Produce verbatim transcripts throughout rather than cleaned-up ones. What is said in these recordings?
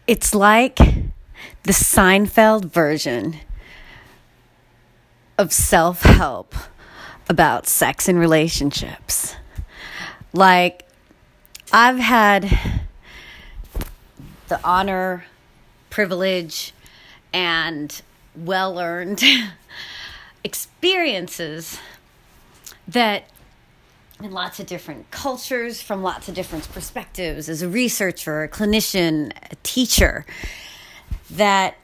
It's like the Seinfeld version of self-help about sex and relationships. Like, I've had the honor, privilege, and well-earned experiences that in lots of different cultures, from lots of different perspectives, as a researcher, a clinician, a teacher, that,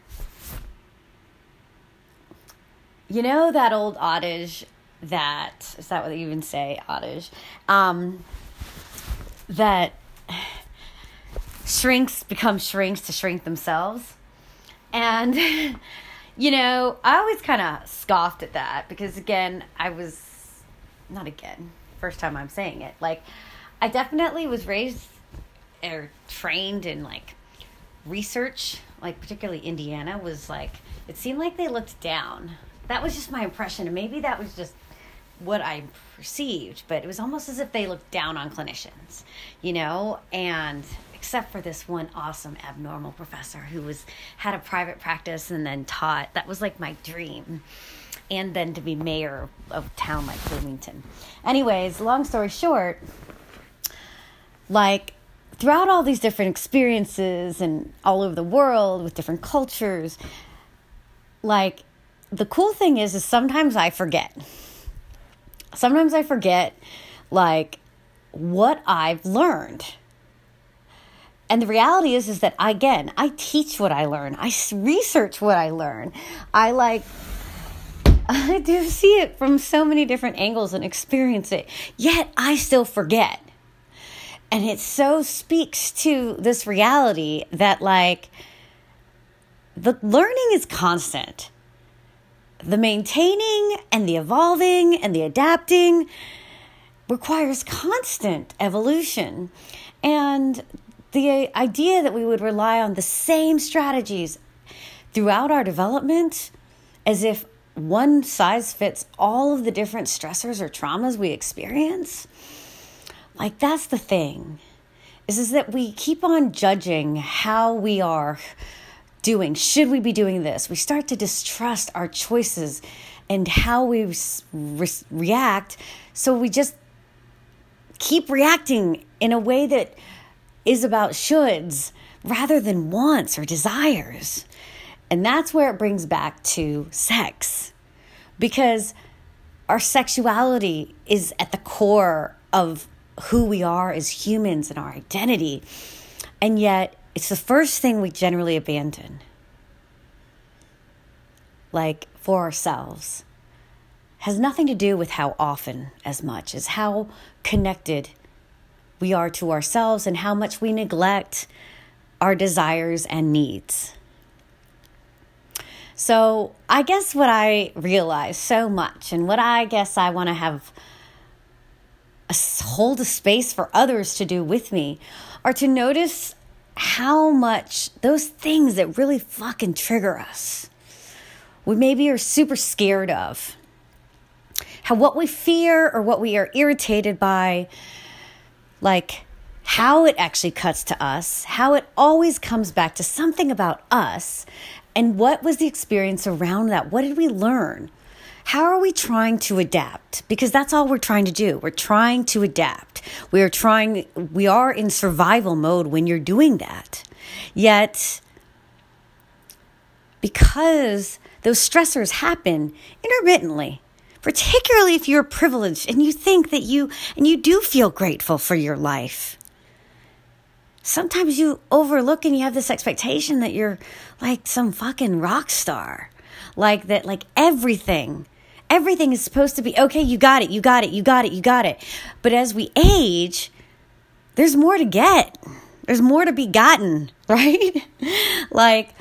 you know, that old adage that, is that what they even say, adage, um, that shrinks become shrinks to shrink themselves. And, you know, I always kind of scoffed at that because, again, I was, not again, first time I'm saying it, like, I definitely was raised or trained in, like, research, like, particularly Indiana was, like, it seemed like they looked down. That was just my impression, and maybe that was just what I perceived, but it was almost as if they looked down on clinicians, you know, and except for this one awesome abnormal professor who was had a private practice and then taught. That was like my dream. And then to be mayor of a town like Bloomington. Anyways, long story short, like throughout all these different experiences and all over the world with different cultures, like the cool thing is, is sometimes I forget. Sometimes I forget like what I've learned. And the reality is, is that, again, I teach what I learn. I research what I learn. I, like, I do see it from so many different angles and experience it. Yet, I still forget. And it so speaks to this reality that, like, the learning is constant. The maintaining and the evolving and the adapting requires constant evolution. And the idea that we would rely on the same strategies throughout our development as if one size fits all of the different stressors or traumas we experience, like that's the thing, is, is that we keep on judging how we are doing. Should we be doing this? We start to distrust our choices and how we re- react. So we just keep reacting in a way that is about shoulds rather than wants or desires. And that's where it brings back to sex. Because our sexuality is at the core of who we are as humans and our identity. And yet, it's the first thing we generally abandon. Like, for ourselves. Has nothing to do with how often as much as how connected we are to ourselves and how much we neglect our desires and needs. So I guess what I realize so much, and what I guess I want to have a, hold a space for others to do with me, are to notice how much those things that really fucking trigger us, we maybe are super scared of, how what we fear or what we are irritated by, like how it actually cuts to us, how it always comes back to something about us, and what was the experience around that? What did we learn? How are we trying to adapt? Because that's all we're trying to do. We're trying to adapt. We are trying, we are in survival mode when you're doing that. Yet, because those stressors happen intermittently, particularly if you're privileged and you think that you, and you do feel grateful for your life. Sometimes you overlook and you have this expectation that you're like some fucking rock star. Like that, like everything, everything is supposed to be, okay, you got it, you got it, you got it, you got it. But as we age, there's more to get. There's more to be gotten, right? Like,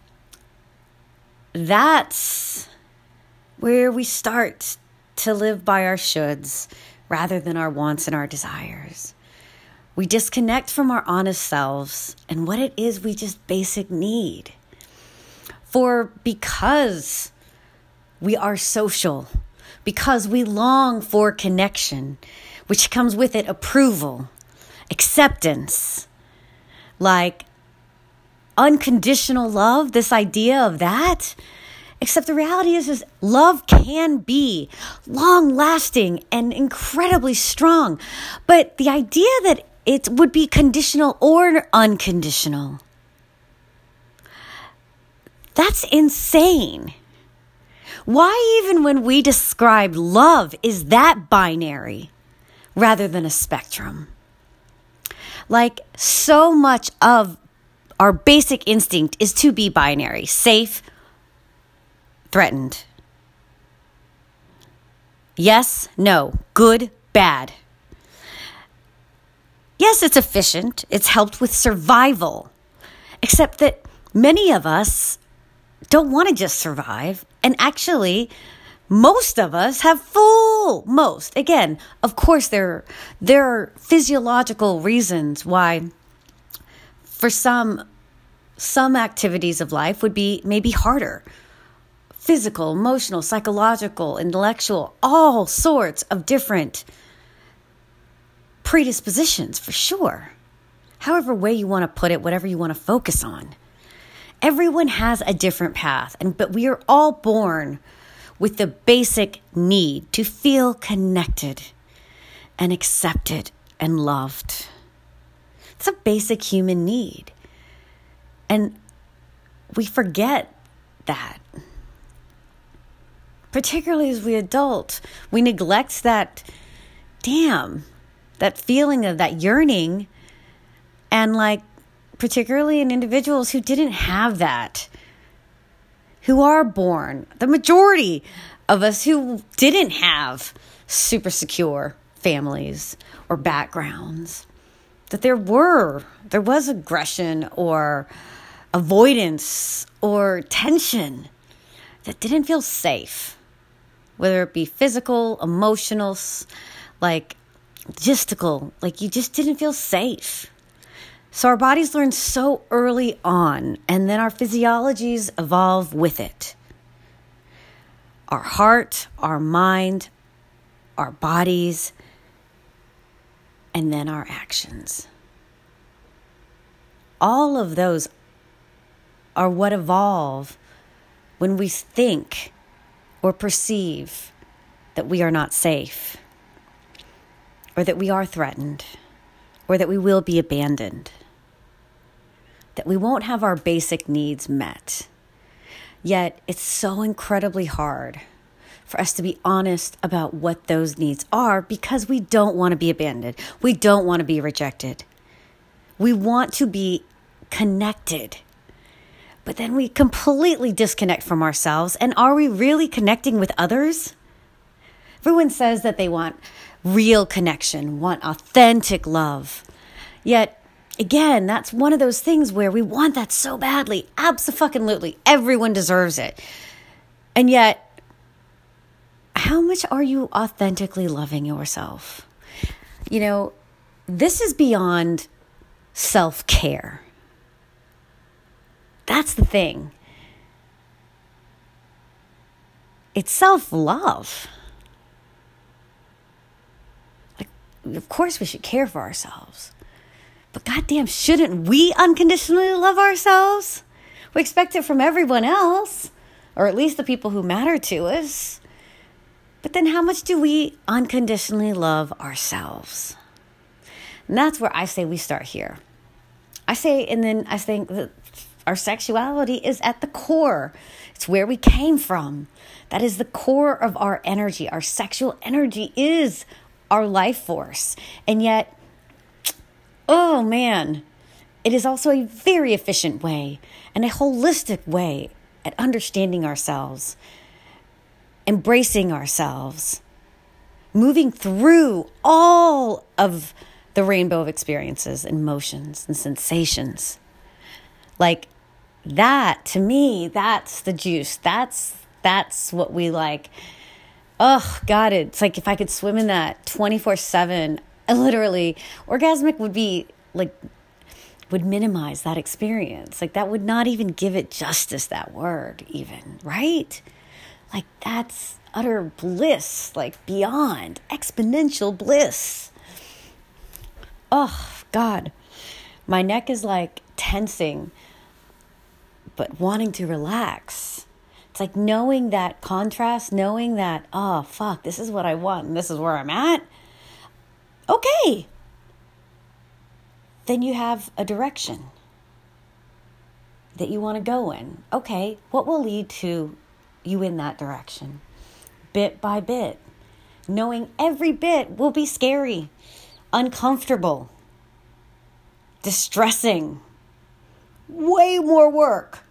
that's where we start to live by our shoulds rather than our wants and our desires. We disconnect from our honest selves and what it is we just basic need. For because we are social, because we long for connection, which comes with it approval, acceptance, like unconditional love, this idea of that. Except the reality is, is love can be long lasting and incredibly strong. But the idea that it would be conditional or unconditional, that's insane. Why even when we describe love is that binary rather than a spectrum? Like, so much of our basic instinct is to be binary, safe, threatened. Yes, no, good, bad. Yes, it's efficient. It's helped with survival. Except that many of us don't want to just survive. And actually, most of us have full, most. Again, of course, there, there are physiological reasons why for some, some activities of life would be maybe harder. Physical, emotional, psychological, intellectual, all sorts of different predispositions for sure. However way you want to put it, whatever you want to focus on. Everyone has a different path, and but we are all born with the basic need to feel connected and accepted and loved. It's a basic human need. And we forget that. Particularly as we adult, we neglect that, damn, that feeling of that yearning. And like, particularly in individuals who didn't have that, who are born, the majority of us who didn't have super secure families or backgrounds, that there were, there was aggression or avoidance or tension that didn't feel safe, whether it be physical, emotional, like logistical, like you just didn't feel safe. So our bodies learn so early on, and then our physiologies evolve with it. Our heart, our mind, our bodies, and then our actions. All of those are what evolve when we think or perceive that we are not safe, or that we are threatened, or that we will be abandoned, that we won't have our basic needs met. Yet it's so incredibly hard for us to be honest about what those needs are, because we don't want to be abandoned. We don't want to be rejected. We want to be connected. But then we completely disconnect from ourselves. And are we really connecting with others? Everyone says that they want real connection, want authentic love. Yet, again, that's one of those things where we want that so badly. Abso-fucking-lutely. Everyone deserves it. And yet, how much are you authentically loving yourself? You know, this is beyond self-care. That's the thing. It's self-love. Like, of course we should care for ourselves. But goddamn, shouldn't we unconditionally love ourselves? We expect it from everyone else, or at least the people who matter to us. But then how much do we unconditionally love ourselves? And that's where I say we start here. I say, and then I think that our sexuality is at the core. It's where we came from. That is the core of our energy. Our sexual energy is our life force. And yet, oh man, it is also a very efficient way and a holistic way at understanding ourselves, embracing ourselves, moving through all of the rainbow of experiences and emotions and sensations. Like that, to me, that's the juice. That's that's what we like. Oh, God, it's like if I could swim in that twenty-four seven, I literally, orgasmic would be like, would minimize that experience. Like that would not even give it justice, that word even, right? Like that's utter bliss, like beyond exponential bliss. Oh, God, my neck is like tensing but wanting to relax. It's like knowing that contrast, knowing that, oh, fuck, this is what I want and this is where I'm at. Okay. Then you have a direction that you want to go in. Okay, what will lead to you in that direction? Bit by bit. Knowing every bit will be scary, uncomfortable, distressing, way more work.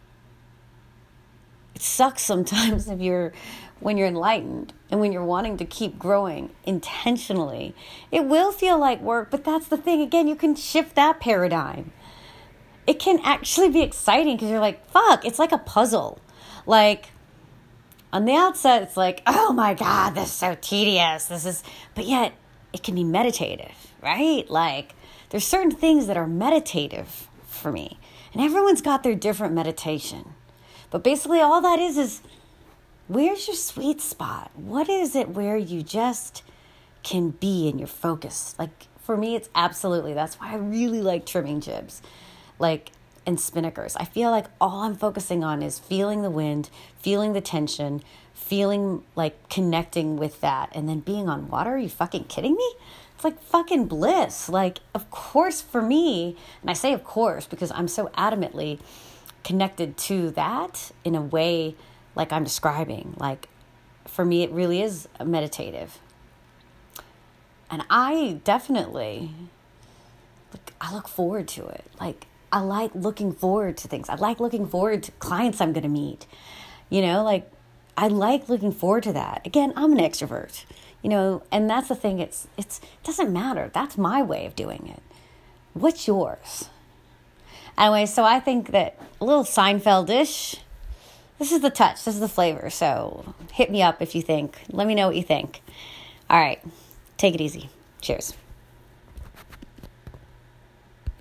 It sucks sometimes if you're when you're enlightened and when you're wanting to keep growing intentionally. It will feel like work, but that's the thing. Again, you can shift that paradigm. It can actually be exciting because you're like, fuck, it's like a puzzle. Like, on the outset, it's like, oh my God, this is so tedious. This is, but yet it can be meditative, right? Like, there's certain things that are meditative for me. And everyone's got their different meditation. But basically all that is, is where's your sweet spot? What is it where you just can be in your focus? Like, for me, it's absolutely, that's why I really like trimming jibs. Like, and spinnakers. I feel like all I'm focusing on is feeling the wind, feeling the tension, feeling like connecting with that, and then being on water. Are you fucking kidding me? It's like fucking bliss. Like, of course for me, and I say of course because I'm so adamantly connected to that in a way like I'm describing. Like, for me, it really is meditative. And I definitely, like, I look forward to it. Like, I like looking forward to things. I like looking forward to clients I'm going to meet. You know, like, I like looking forward to that. Again, I'm an extrovert, you know, and that's the thing. It's, it's, it doesn't matter. That's my way of doing it. What's yours? Anyway, so I think that a little Seinfeld-ish, this is the touch. This is the flavor. So hit me up if you think. Let me know what you think. All right. Take it easy. Cheers.